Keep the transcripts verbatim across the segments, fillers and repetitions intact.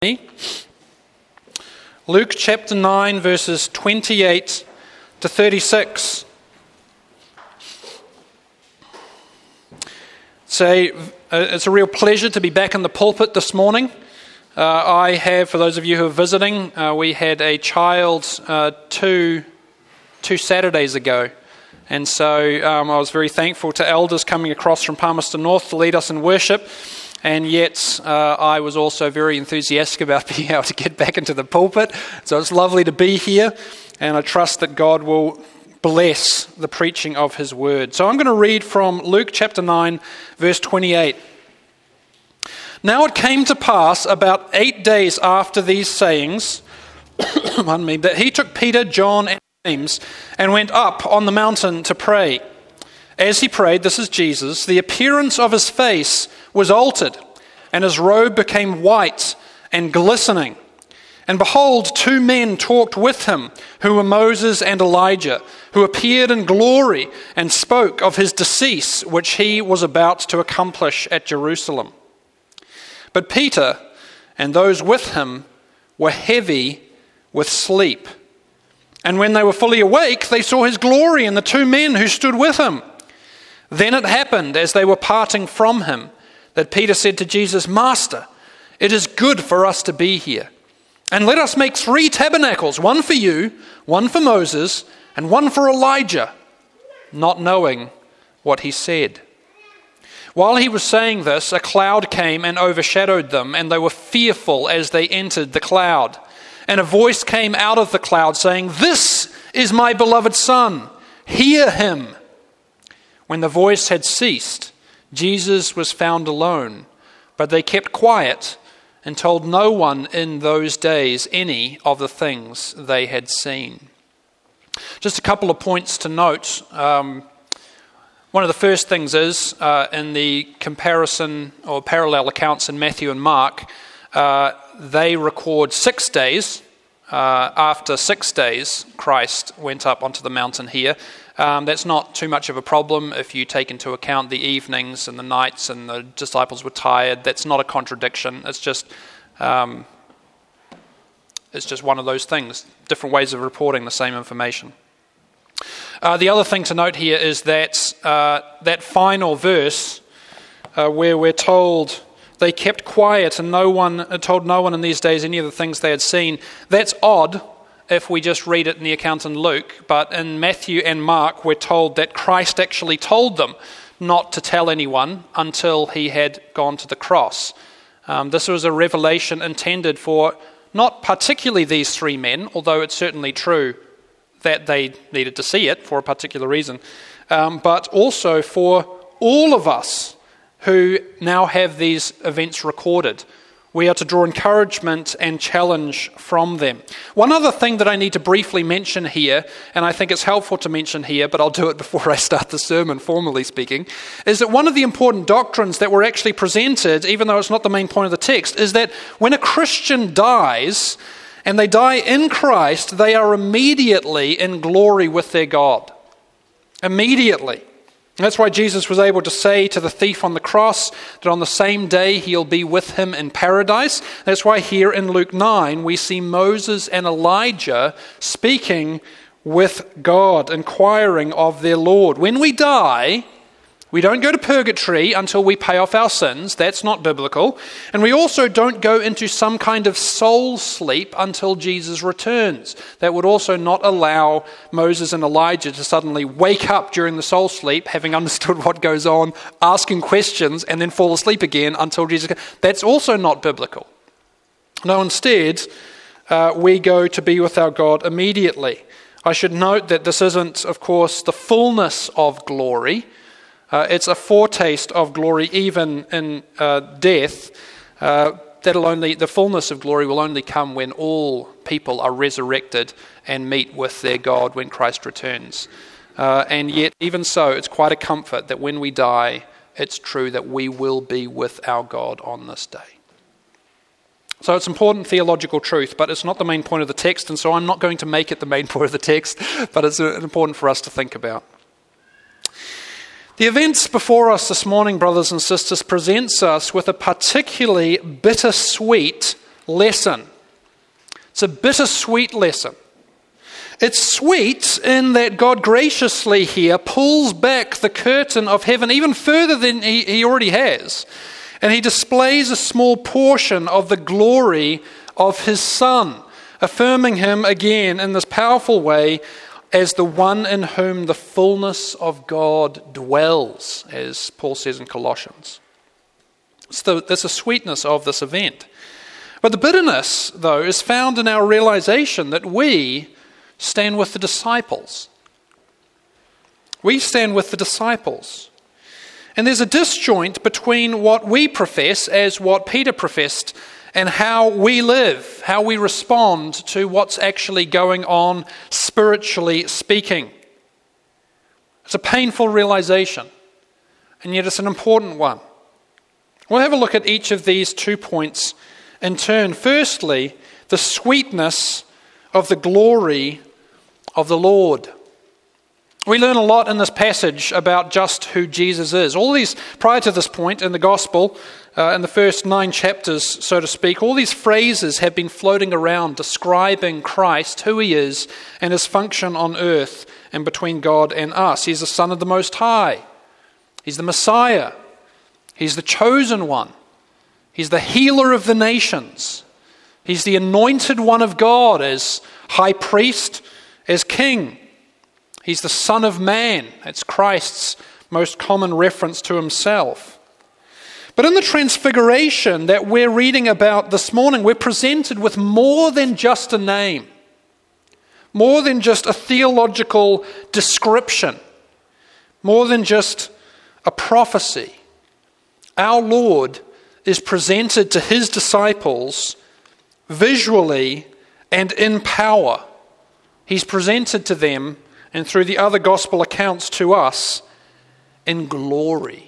me. Luke chapter nine, verses twenty-eight to thirty-six. So, it's a real pleasure to be back in the pulpit this morning. Uh, I have, for those of you who are visiting, uh, we had a child uh, two, two Saturdays ago. And so um, I was very thankful to elders coming across from Palmerston North to lead us in worship. And yet uh, I was also very enthusiastic about being able to get back into the pulpit. So it's lovely to be here. And I trust that God will bless the preaching of his word. So I'm going to read from Luke chapter nine, verse twenty-eight. Now it came to pass about eight days after these sayings, pardon me, that he took Peter, John, and James and went up on the mountain to pray. As he prayed, this is Jesus, the appearance of his face was altered, and his robe became white and glistening. And behold, two men talked with him, who were Moses and Elijah, who appeared in glory and spoke of his decease, which he was about to accomplish at Jerusalem. But Peter and those with him were heavy with sleep. And when they were fully awake, they saw his glory and the two men who stood with him. Then it happened, as they were parting from him, that Peter said to Jesus, "Master, it is good for us to be here. And let us make three tabernacles, one for you, one for Moses, and one for Elijah," not knowing what he said. While he was saying this, a cloud came and overshadowed them, and they were fearful as they entered the cloud. And a voice came out of the cloud saying, "This is my beloved Son, hear him." When the voice had ceased, Jesus was found alone, but they kept quiet and told no one in those days any of the things they had seen. Just a couple of points to note. Um, one of the first things is, uh, in the comparison or parallel accounts in Matthew and Mark, uh, they record six days. Uh, after six days, Christ went up onto the mountain here. Um, that's not too much of a problem if you take into account the evenings and the nights and the disciples were tired. That's not a contradiction. It's just um, it's just one of those things, different ways of reporting the same information. Uh, the other thing to note here is that uh, that final verse uh, where we're told they kept quiet and no one uh, told no one in these days any of the things they had seen. That's odd if we just read it in the account in Luke, but in Matthew and Mark we're told that Christ actually told them not to tell anyone until he had gone to the cross. Um, this was a revelation intended for not particularly these three men, although it's certainly true that they needed to see it for a particular reason, um, but also for all of us who now have these events recorded. We are to draw encouragement and challenge from them. One other thing that I need to briefly mention here, and I think it's helpful to mention here, but I'll do it before I start the sermon, formally speaking, is that one of the important doctrines that were actually presented, even though it's not the main point of the text, is that when a Christian dies, and they die in Christ, they are immediately in glory with their God. Immediately. That's why Jesus was able to say to the thief on the cross that on the same day he'll be with him in paradise. That's why here in Luke nine we see Moses and Elijah speaking with God, inquiring of their Lord. When we die, we don't go to purgatory until we pay off our sins. That's not biblical. And we also don't go into some kind of soul sleep until Jesus returns. That would also not allow Moses and Elijah to suddenly wake up during the soul sleep, having understood what goes on, asking questions, and then fall asleep again until Jesus comes. That's also not biblical. No, instead, uh, we go to be with our God immediately. I should note that this isn't, of course, the fullness of glory. Uh, it's a foretaste of glory even in uh, death. Uh, that'll only, the fullness of glory will only come when all people are resurrected and meet with their God when Christ returns. Uh, and yet, even so, it's quite a comfort that when we die, it's true that we will be with our God on this day. So it's important theological truth, but it's not the main point of the text, and so I'm not going to make it the main point of the text, but it's important for us to think about. The events before us this morning, brothers and sisters, presents us with a particularly bittersweet lesson. It's a bittersweet lesson. It's sweet in that God graciously here pulls back the curtain of heaven even further than he, he already has. And he displays a small portion of the glory of his Son, affirming him again in this powerful way as the one in whom the fullness of God dwells, as Paul says in Colossians. So there's a sweetness of this event. But the bitterness, though, is found in our realization that we stand with the disciples. We stand with the disciples. And there's a disjoint between what we profess as what Peter professed and how we live, how we respond to what's actually going on spiritually speaking. It's a painful realization, and yet it's an important one. We'll have a look at each of these two points in turn. Firstly, the sweetness of the glory of the Lord. We learn a lot in this passage about just who Jesus is. All these, prior to this point in the gospel, uh, in the first nine chapters, so to speak, all these phrases have been floating around describing Christ, who he is, and his function on earth and between God and us. He's the Son of the Most High. He's the Messiah. He's the chosen one. He's the healer of the nations. He's the anointed one of God as high priest, as king. He's the Son of Man. That's Christ's most common reference to himself. But in the transfiguration that we're reading about this morning, we're presented with more than just a name, more than just a theological description, more than just a prophecy. Our Lord is presented to his disciples visually and in power. He's presented to them, and through the other gospel accounts to us, in glory.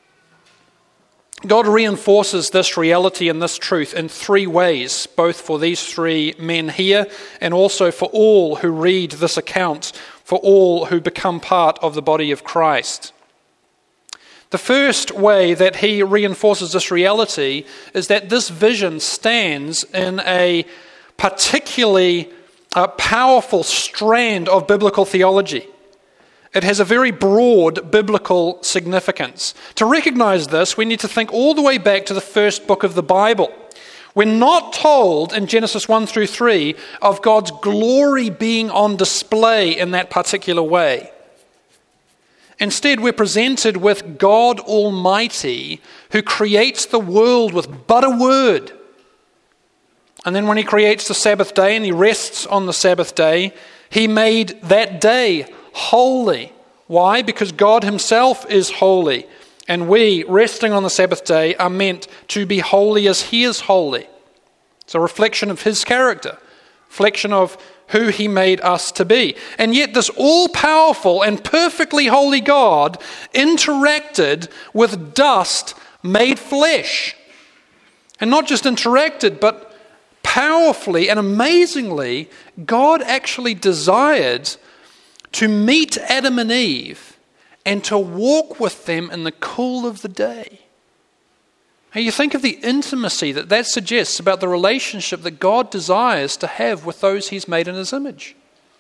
God reinforces this reality and this truth in three ways, both for these three men here and also for all who read this account, for all who become part of the body of Christ. The first way that he reinforces this reality is that this vision stands in a particularly uh, powerful strand of biblical theology. It has a very broad biblical significance. To recognize this, we need to think all the way back to the first book of the Bible. We're not told in Genesis one through three of God's glory being on display in that particular way. Instead, we're presented with God Almighty, who creates the world with but a word. And then when he creates the Sabbath day and he rests on the Sabbath day, he made that day holy. Why? Because God himself is holy. And we, resting on the Sabbath day, are meant to be holy as he is holy. It's a reflection of his character, reflection of who he made us to be. And yet this all-powerful and perfectly holy God interacted with dust made flesh. And not just interacted, but powerfully and amazingly, God actually desired to meet Adam and Eve and to walk with them in the cool of the day. Now you think of the intimacy that that suggests about the relationship that God desires to have with those he's made in his image.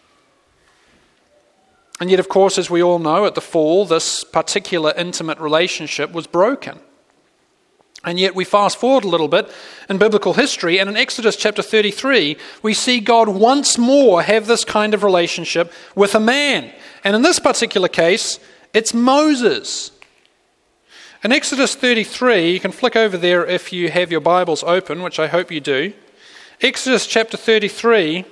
And yet, of course, as we all know, at the fall, this particular intimate relationship was broken. And yet we fast forward a little bit in biblical history, and in Exodus chapter thirty-three, we see God once more have this kind of relationship with a man. And in this particular case, it's Moses. In Exodus thirty-three, you can flick over there if you have your Bibles open, which I hope you do. Exodus chapter thirty-three,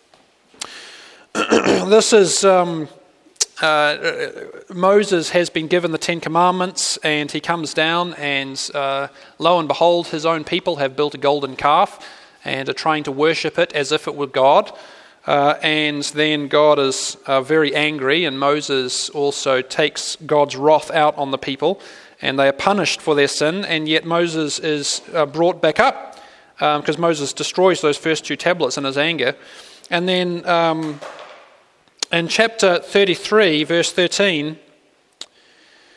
this is... Um, Uh, Moses has been given the Ten Commandments, and he comes down and uh, lo and behold, his own people have built a golden calf and are trying to worship it as if it were God. Uh, and then God is uh, very angry, and Moses also takes God's wrath out on the people, and they are punished for their sin. And yet Moses is uh, brought back up because um, Moses destroys those first two tablets in his anger. And then um, in chapter thirty-three, verse thirteen,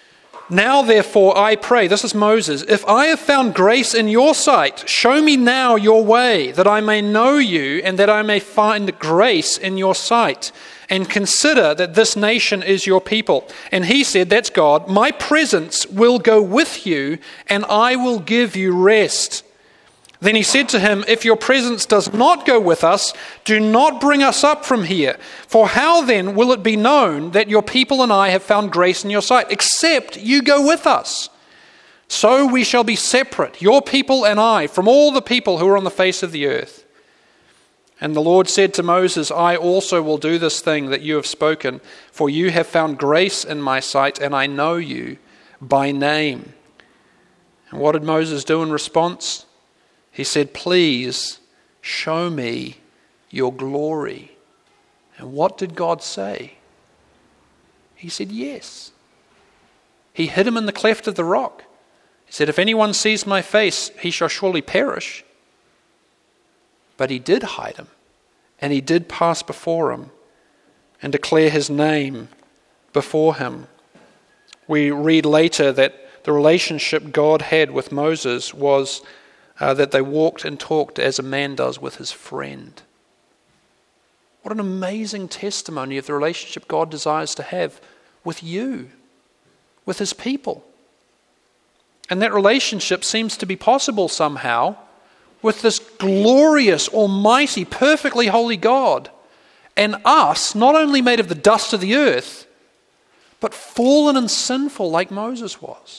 Now therefore I pray," this is Moses, "if I have found grace in your sight, show me now your way, that I may know you and that I may find grace in your sight. And consider that this nation is your people." And he said, that's God, "My presence will go with you and I will give you rest." Then he said to him, "If your presence does not go with us, do not bring us up from here. For how then will it be known that your people and I have found grace in your sight, except you go with us? So we shall be separate, your people and I, from all the people who are on the face of the earth." And the Lord said to Moses, "I also will do this thing that you have spoken, for you have found grace in my sight, and I know you by name." And what did Moses do in response? He said, "Please show me your glory." And what did God say? He said, "Yes." He hid him in the cleft of the rock. He said, "If anyone sees my face, he shall surely perish." But he did hide him, and he did pass before him and declare his name before him. We read later that the relationship God had with Moses was Uh, that they walked and talked as a man does with his friend. What an amazing testimony of the relationship God desires to have with you, with his people. And that relationship seems to be possible somehow with this glorious, almighty, perfectly holy God, and us, not only made of the dust of the earth, but fallen and sinful like Moses was.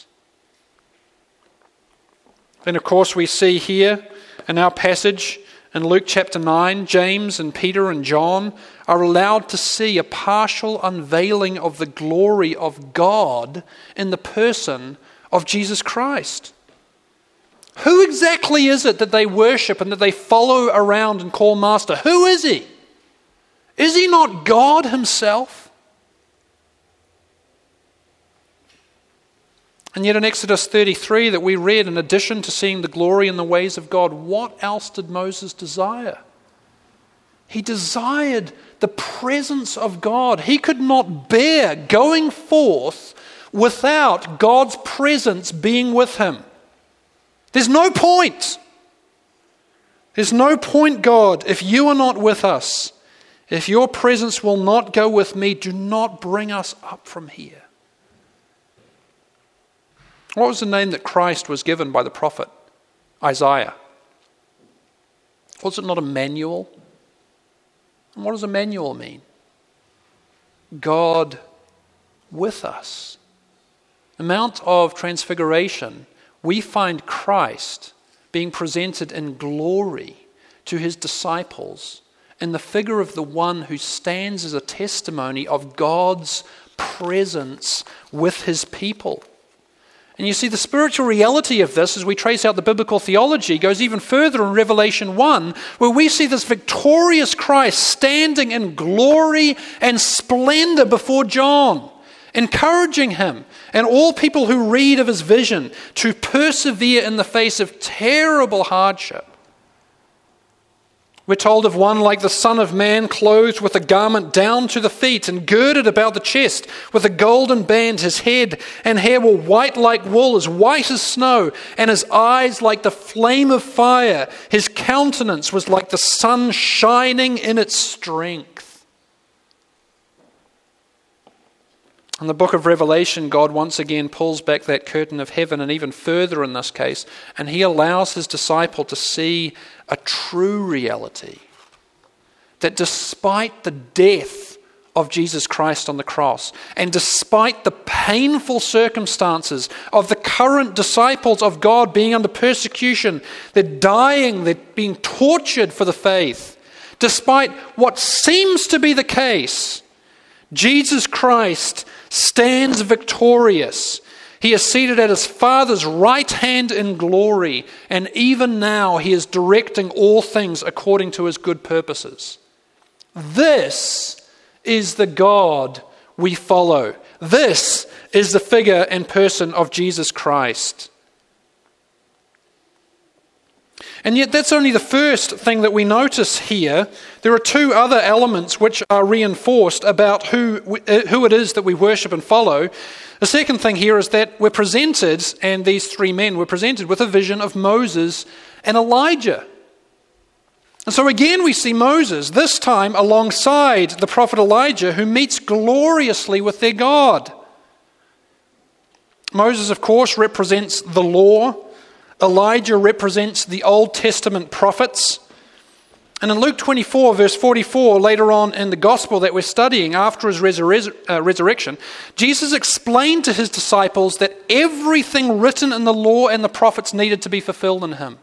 Then, of course, we see here in our passage in Luke chapter nine, James and Peter and John are allowed to see a partial unveiling of the glory of God in the person of Jesus Christ. Who exactly is it that they worship and that they follow around and call master? Who is he? Is he not God himself? And yet in Exodus thirty-three that we read, in addition to seeing the glory and the ways of God, what else did Moses desire? He desired the presence of God. He could not bear going forth without God's presence being with him. There's no point. There's no point, God, if you are not with us. If your presence will not go with me, do not bring us up from here. What was the name that Christ was given by the prophet Isaiah? Was it not Emmanuel? And what does Emmanuel mean? God with us. The Mount of Transfiguration, we find Christ being presented in glory to his disciples in the figure of the one who stands as a testimony of God's presence with his people. And you see, the spiritual reality of this, as we trace out the biblical theology, goes even further in Revelation one, where we see this victorious Christ standing in glory and splendor before John, encouraging him and all people who read of his vision to persevere in the face of terrible hardship. We're told of one like the Son of Man, clothed with a garment down to the feet and girded about the chest with a golden band. His head and hair were white like wool, as white as snow, and his eyes like the flame of fire. His countenance was like the sun shining in its strength. In the book of Revelation, God once again pulls back that curtain of heaven, and even further in this case, and he allows his disciple to see a true reality. That despite the death of Jesus Christ on the cross, and despite the painful circumstances of the current disciples of God being under persecution, they're dying, they're being tortured for the faith, despite what seems to be the case, Jesus Christ stands victorious. He is seated at his Father's right hand in glory, and even now he is directing all things according to his good purposes. This is the God we follow. This is the figure and person of Jesus Christ. And yet that's only the first thing that we notice here. There are two other elements which are reinforced about who, who it is that we worship and follow. The second thing here is that we're presented, and these three men were presented with a vision of Moses and Elijah. And so again we see Moses, this time alongside the prophet Elijah, who meets gloriously with their God. Moses, of course, represents the law. Elijah represents the Old Testament prophets. And in Luke twenty-four, verse forty-four, later on in the gospel that we're studying after his resur- uh, resurrection, Jesus explained to his disciples that everything written in the law and the prophets needed to be fulfilled in him.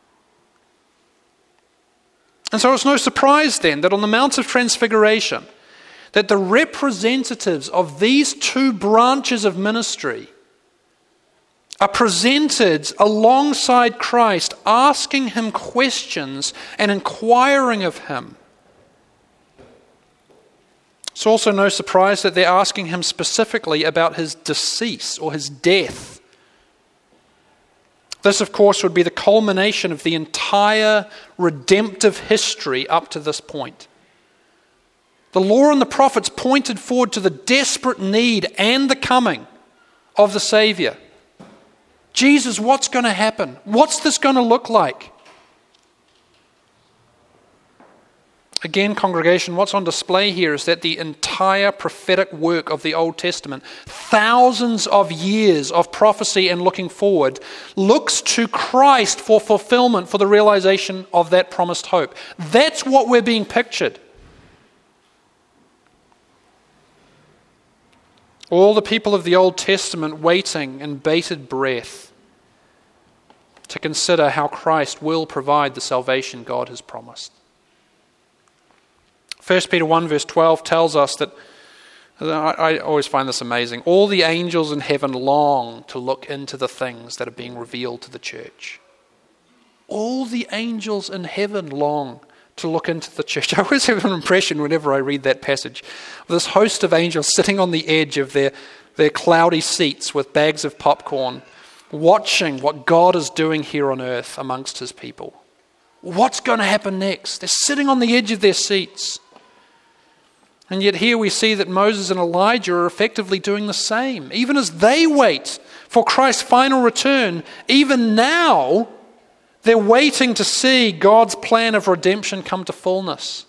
And so it's no surprise then that on the Mount of Transfiguration, that the representatives of these two branches of ministry are presented alongside Christ, asking him questions and inquiring of him. It's also no surprise that they're asking him specifically about his decease or his death. This, of course, would be the culmination of the entire redemptive history up to this point. The law and the prophets pointed forward to the desperate need and the coming of the Savior. Jesus, what's going to happen? What's this going to look like? Again, congregation, what's on display here is that the entire prophetic work of the Old Testament, thousands of years of prophecy and looking forward, looks to Christ for fulfillment, for the realization of that promised hope. That's what we're being pictured. All the people of the Old Testament waiting in bated breath to consider how Christ will provide the salvation God has promised. First Peter one verse twelve tells us that, I always find this amazing, all the angels in heaven long to look into the things that are being revealed to the church. All the angels in heaven long to look into the church. I always have an impression whenever I read that passage of this host of angels sitting on the edge of their, their cloudy seats with bags of popcorn, watching what God is doing here on earth amongst his people. What's going to happen next? They're sitting on the edge of their seats. And yet here we see that Moses and Elijah are effectively doing the same. Even as they wait for Christ's final return, even now, they're waiting to see God's plan of redemption come to fullness.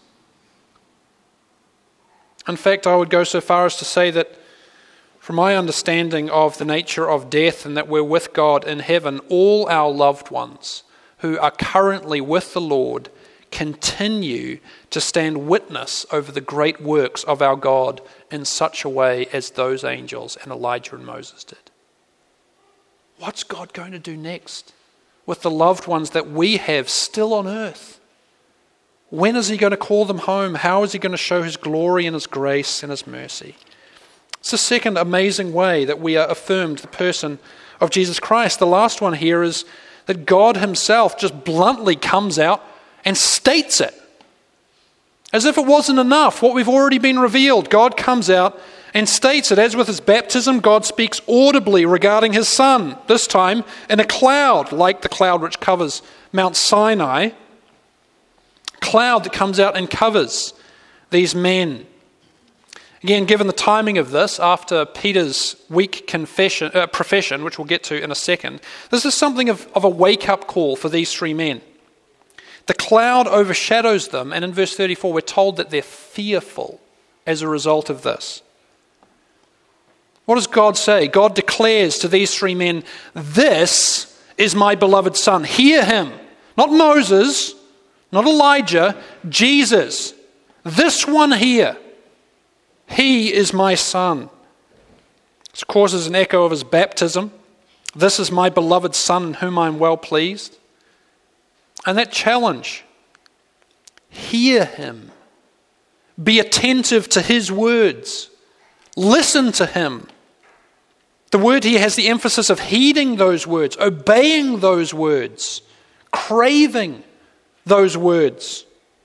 In fact, I would go so far as to say that from my understanding of the nature of death and that we're with God in heaven, all our loved ones who are currently with the Lord continue to stand witness over the great works of our God in such a way as those angels and Elijah and Moses did. What's God going to do next with the loved ones that we have still on earth? When is he going to call them home? How is he going to show his glory and his grace and his mercy? It's the second amazing way that we are affirmed the person of Jesus Christ. The last one here is that God himself just bluntly comes out and states it. As if it wasn't enough, what we've already been revealed. God comes out and states it. As with his baptism, God speaks audibly regarding his Son, this time in a cloud, like the cloud which covers Mount Sinai. Cloud that comes out and covers these men. Again, given the timing of this, after Peter's weak confession, uh, profession, which we'll get to in a second, this is something of, of a wake-up call for these three men. The cloud overshadows them, and in verse thirty-four we're told that they're fearful as a result of this. What does God say? God declares to these three men, "This is my beloved Son. Hear him." Not Moses, not Elijah, Jesus. This one here. He is my Son. This causes an echo of his baptism. This is my beloved Son in whom I am well pleased. And that challenge, hear him. Be attentive to his words. Listen to him. The word here has the emphasis of heeding those words, obeying those words, craving those words.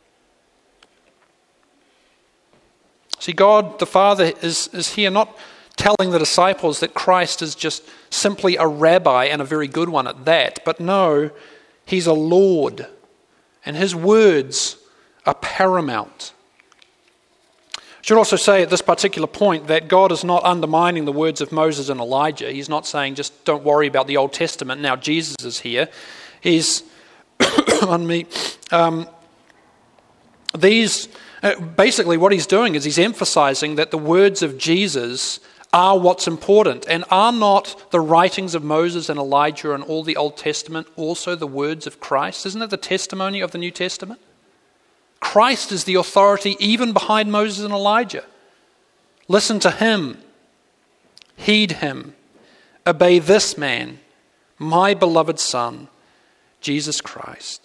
See, God the Father is, is here not telling the disciples that Christ is just simply a rabbi and a very good one at that, but no, He's a Lord, and his words are paramount. I should also say at this particular point that God is not undermining the words of Moses and Elijah. He's not saying just don't worry about the Old Testament, now Jesus is here. He's, on me, um, these, uh, basically what he's doing is he's emphasizing that the words of Jesus are what's important, and are not the writings of Moses and Elijah and all the Old Testament also the words of Christ? Isn't it the testimony of the New Testament? Christ is the authority even behind Moses and Elijah. Listen to him, heed him, obey this man, my beloved Son, Jesus Christ.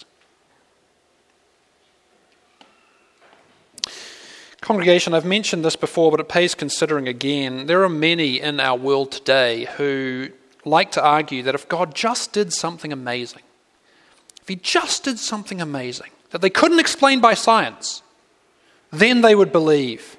Congregation, I've mentioned this before, but it pays considering again. There are many in our world today who like to argue that if God just did something amazing, if he just did something amazing that they couldn't explain by science, then they would believe.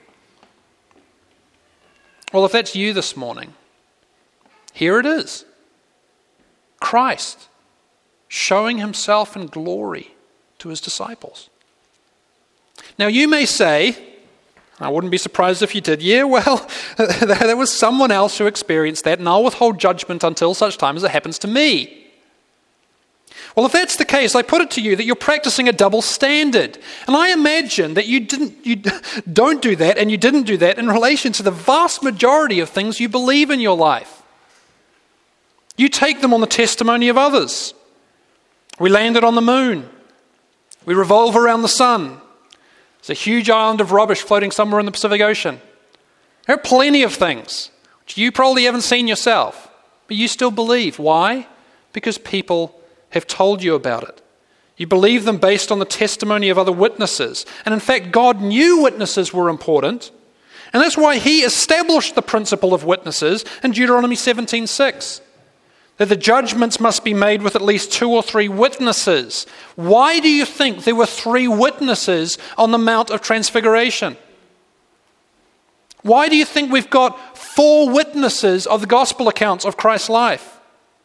Well, if that's you this morning, here it is. Christ showing himself in glory to his disciples. Now you may say, I wouldn't be surprised if you did, yeah, well, there was someone else who experienced that, and I'll withhold judgment until such time as it happens to me. Well, if that's the case, I put it to you that you're practicing a double standard. And I imagine that you didn't, you don't do that, and you didn't do that in relation to the vast majority of things you believe in your life. You take them on the testimony of others. We landed on the moon. We revolve around the sun. It's a huge island of rubbish floating somewhere in the Pacific Ocean. There are plenty of things which you probably haven't seen yourself, but you still believe. Why? Because people have told you about it. You believe them based on the testimony of other witnesses. And in fact, God knew witnesses were important, and that's why he established the principle of witnesses in Deuteronomy seventeen six. That the judgments must be made with at least two or three witnesses. Why do you think there were three witnesses on the Mount of Transfiguration? Why do you think we've got four witnesses of the gospel accounts of Christ's life?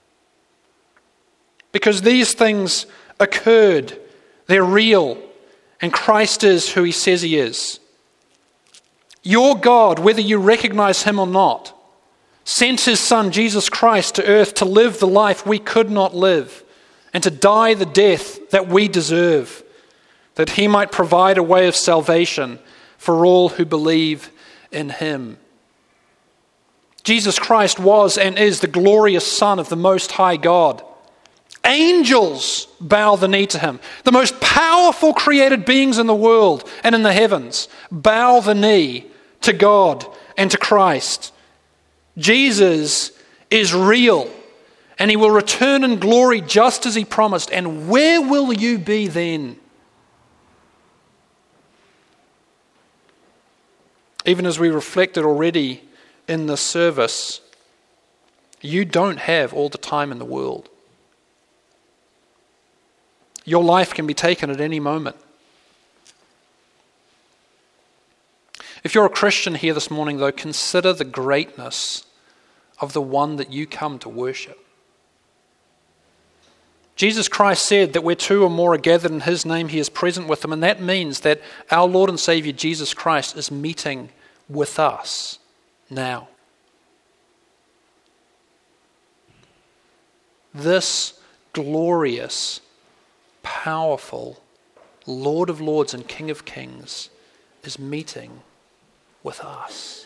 Because these things occurred, they're real, and Christ is who he says he is. Your God, whether you recognize him or not, sent his Son, Jesus Christ, to earth to live the life we could not live and to die the death that we deserve, that he might provide a way of salvation for all who believe in him. Jesus Christ was and is the glorious Son of the Most High God. Angels bow the knee to him. The most powerful created beings in the world and in the heavens bow the knee to God and to Christ. Jesus is real, and he will return in glory just as he promised. And where will you be then? Even as we reflected already in this service, you don't have all the time in the world. Your life can be taken at any moment. If you're a Christian here this morning, though, consider the greatness of the one that you come to worship. Jesus Christ said that where two or more are gathered in his name, he is present with them, and that means that our Lord and Savior Jesus Christ is meeting with us now. This glorious, powerful Lord of Lords and King of Kings is meeting with us.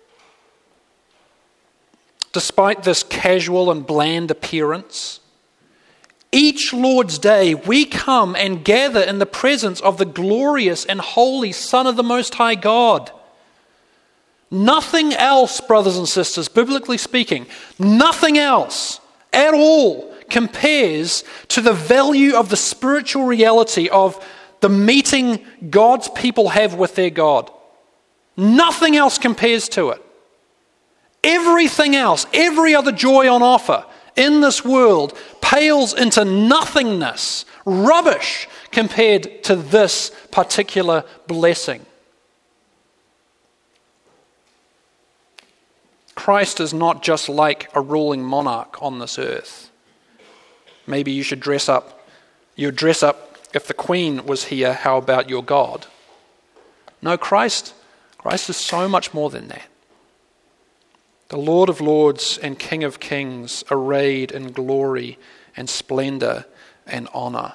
Despite this casual and bland appearance, each Lord's Day we come and gather in the presence of the glorious and holy Son of the Most High God. Nothing else, brothers and sisters, biblically speaking, nothing else at all compares to the value of the spiritual reality of the meeting God's people have with their God. Nothing else compares to it. Everything else, every other joy on offer in this world pales into nothingness, rubbish compared to this particular blessing. Christ is not just like a ruling monarch on this earth. Maybe you should dress up You'd dress up, if the Queen was here, how about your God? No, Christ, Christ is so much more than that. The Lord of Lords and King of Kings, arrayed in glory and splendor and honor.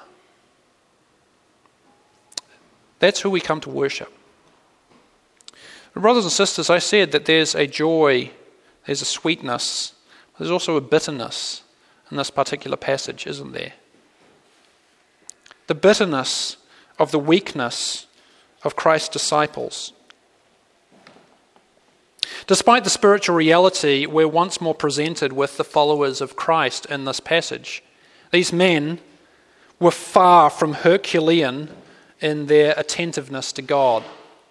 That's who we come to worship. Brothers and sisters, I said that there's a joy, there's a sweetness, there's also a bitterness in this particular passage, isn't there? The bitterness of the weakness of Christ's disciples. Despite the spiritual reality, we're once more presented with the followers of Christ in this passage. These men were far from Herculean in their attentiveness to God.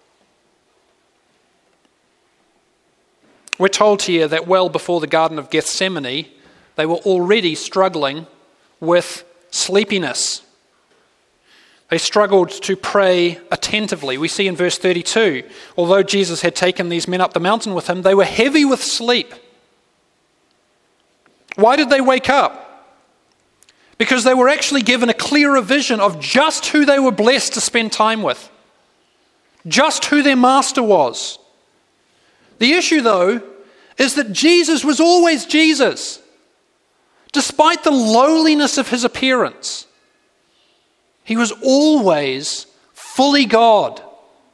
We're told here that well before the Garden of Gethsemane, they were already struggling with sleepiness. They struggled to pray attentively. We see in verse thirty-two, although Jesus had taken these men up the mountain with him, they were heavy with sleep. Why did they wake up? Because they were actually given a clearer vision of just who they were blessed to spend time with. Just who their master was. The issue, though, is that Jesus was always Jesus, despite the lowliness of his appearance. He was always fully God.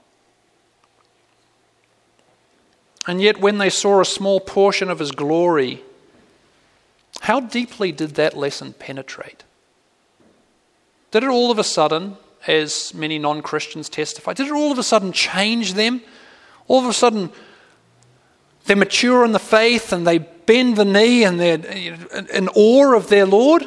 And yet when they saw a small portion of his glory, how deeply did that lesson penetrate? Did it all of a sudden, as many non-Christians testify, did it all of a sudden change them? All of a sudden, they mature in the faith and they bend the knee and they're in awe of their Lord?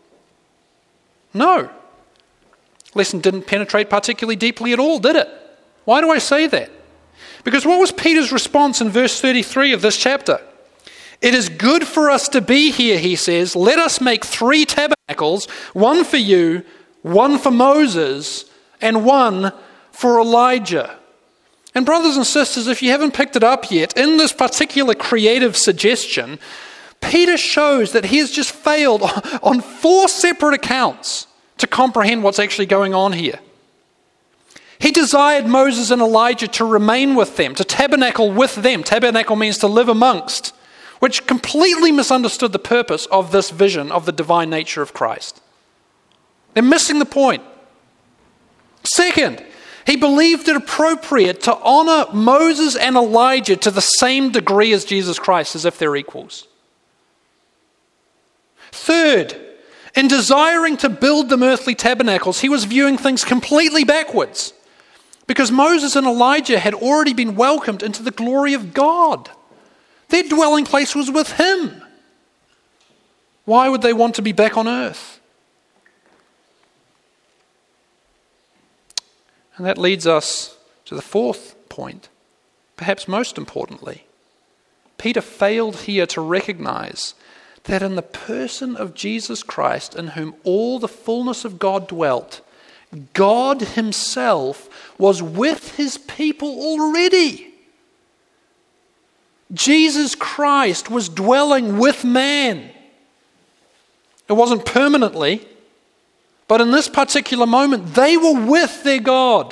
No. Lesson didn't penetrate particularly deeply at all, did it? Why do I say that? Because what was Peter's response in verse thirty-three of this chapter? It is good for us to be here, he says. Let us make three tabernacles, one for you, one for Moses, and one for Elijah. And brothers and sisters, if you haven't picked it up yet, in this particular creative suggestion, Peter shows that he has just failed on four separate accounts to comprehend what's actually going on here. He desired Moses and Elijah to remain with them, to tabernacle with them. Tabernacle means to live amongst, which completely misunderstood the purpose of this vision of the divine nature of Christ. They're missing the point. Second, he believed it appropriate to honor Moses and Elijah to the same degree as Jesus Christ, as if they're equals. Third, in desiring to build them earthly tabernacles, he was viewing things completely backwards, because Moses and Elijah had already been welcomed into the glory of God. Their dwelling place was with him. Why would they want to be back on earth? And that leads us to the fourth point, perhaps most importantly. Peter failed here to recognize that in the person of Jesus Christ, in whom all the fullness of God dwelt, God himself was with his people already. Jesus Christ was dwelling with man. It wasn't permanently, but in this particular moment, they were with their God.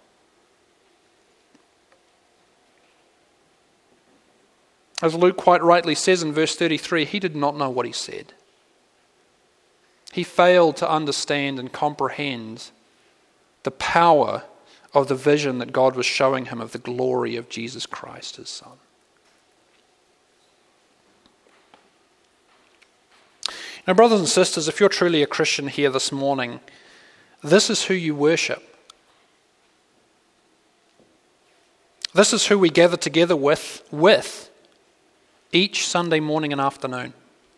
As Luke quite rightly says in verse thirty-three, he did not know what he said. He failed to understand and comprehend the power of the vision that God was showing him of the glory of Jesus Christ, his Son. Now, brothers and sisters, if you're truly a Christian here this morning, this is who you worship. This is who we gather together with, with each Sunday morning and afternoon.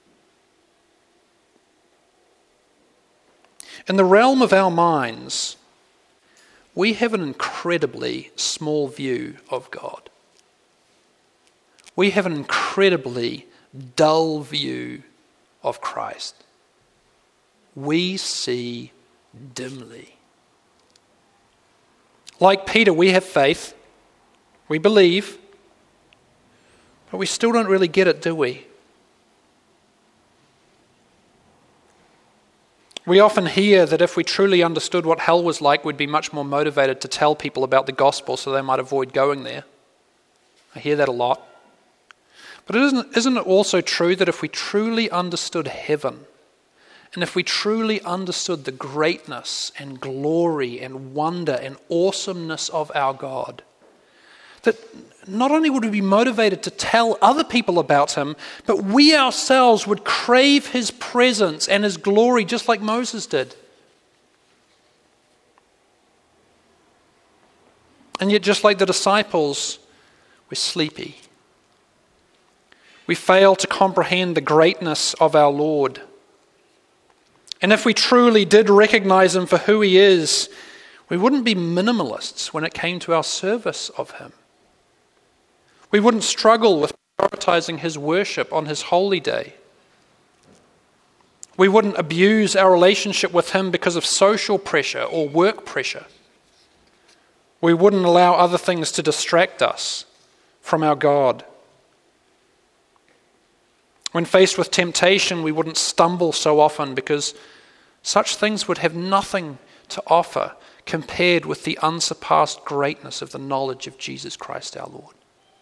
In the realm of our minds, we have an incredibly small view of God. We have an incredibly dull view of Christ. We see dimly. Like Peter, we have faith, we believe, but we still don't really get it, do we? We often hear that if we truly understood what hell was like, we'd be much more motivated to tell people about the gospel so they might avoid going there. I hear that a lot. But isn't, isn't it also true that if we truly understood heaven, and if we truly understood the greatness and glory and wonder and awesomeness of our God, that not only would we be motivated to tell other people about him, but we ourselves would crave his presence and his glory just like Moses did. And yet, just like the disciples, we're sleepy. We fail to comprehend the greatness of our Lord. And if we truly did recognize him for who he is, we wouldn't be minimalists when it came to our service of him. We wouldn't struggle with prioritizing his worship on his holy day. We wouldn't abuse our relationship with him because of social pressure or work pressure. We wouldn't allow other things to distract us from our God. When faced with temptation, we wouldn't stumble so often because such things would have nothing to offer compared with the unsurpassed greatness of the knowledge of Jesus Christ our Lord.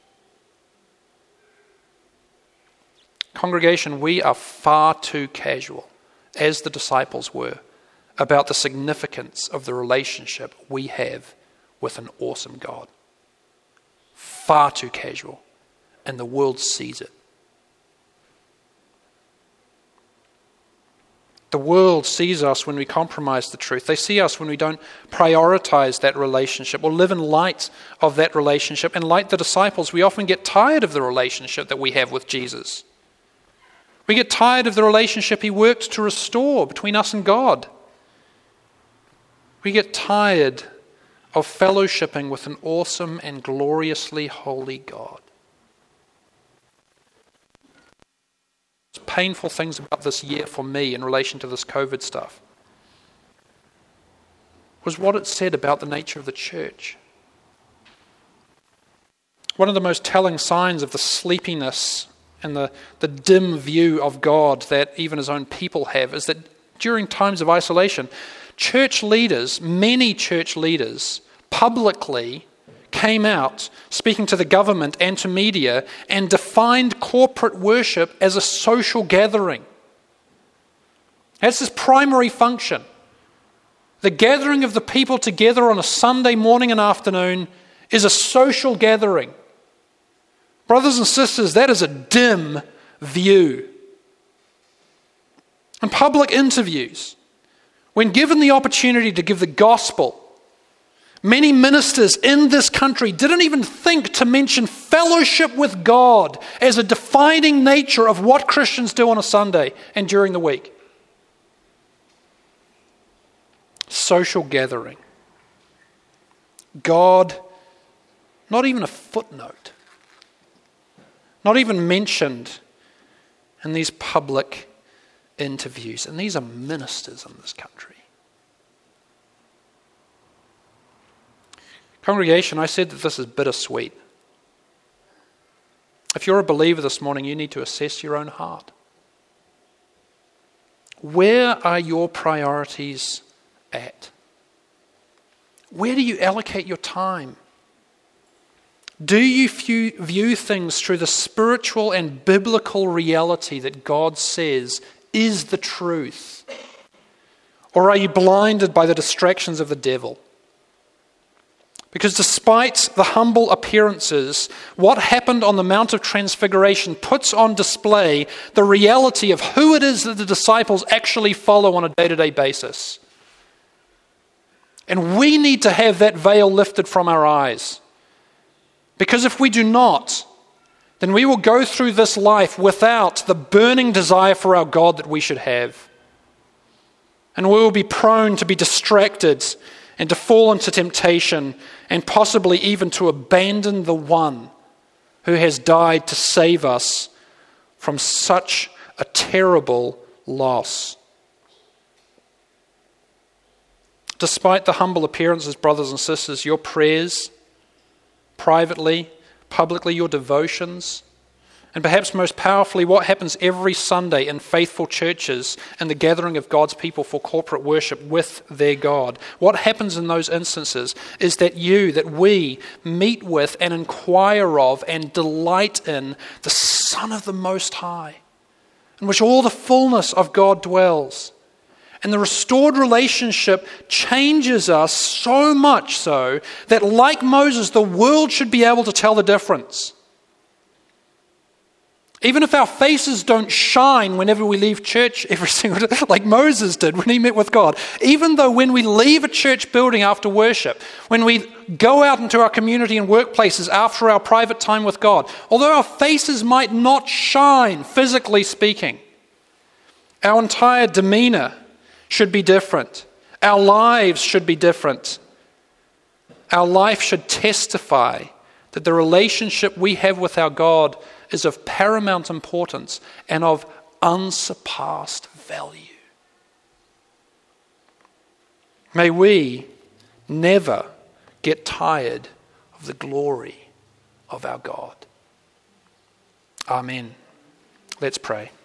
Congregation, we are far too casual, as the disciples were, about the significance of the relationship we have with an awesome God. Far too casual, and the world sees it. The world sees us when we compromise the truth. They see us when we don't prioritize that relationship or live in light of that relationship. And like the disciples, we often get tired of the relationship that we have with Jesus. We get tired of the relationship he worked to restore between us and God. We get tired of fellowshipping with an awesome and gloriously holy God. Painful things about this year for me in relation to this COVID stuff was what it said about the nature of the church. One of the most telling signs of the sleepiness and the, the dim view of God that even his own people have is that during times of isolation, church leaders, many church leaders, publicly came out speaking to the government and to media and defined corporate worship as a social gathering. That's its primary function. The gathering of the people together on a Sunday morning and afternoon is a social gathering. Brothers and sisters, that is a dim view. In public interviews, when given the opportunity to give the gospel, many ministers in this country didn't even think to mention fellowship with God as a defining nature of what Christians do on a Sunday and during the week. Social gathering. God, not even a footnote, not even mentioned in these public interviews. And these are ministers in this country. Congregation, I said that this is bittersweet. If you're a believer this morning, you need to assess your own heart. Where are your priorities at? Where do you allocate your time? Do you view, view things through the spiritual and biblical reality that God says is the truth? Or are you blinded by the distractions of the devil? Because despite the humble appearances, what happened on the Mount of Transfiguration puts on display the reality of who it is that the disciples actually follow on a day-to-day basis. And we need to have that veil lifted from our eyes. Because if we do not, then we will go through this life without the burning desire for our God that we should have. And we will be prone to be distracted and to fall into temptation, and possibly even to abandon the one who has died to save us from such a terrible loss. Despite the humble appearances, brothers and sisters, your prayers, privately, publicly, your devotions, And perhaps most powerfully, what happens every Sunday in faithful churches and the gathering of God's people for corporate worship with their God. What happens in those instances is that you, that we meet with and inquire of and delight in the Son of the Most High, in which all the fullness of God dwells. And the restored relationship changes us so much so that, like Moses, the world should be able to tell the difference. Even if our faces don't shine whenever we leave church every single day, like Moses did when he met with God. Even though when we leave a church building after worship, when we go out into our community and workplaces after our private time with God, although our faces might not shine, physically speaking, our entire demeanor should be different. Our lives should be different. Our life should testify that the relationship we have with our God is of paramount importance and of unsurpassed value. May we never get tired of the glory of our God. Amen. Let's pray.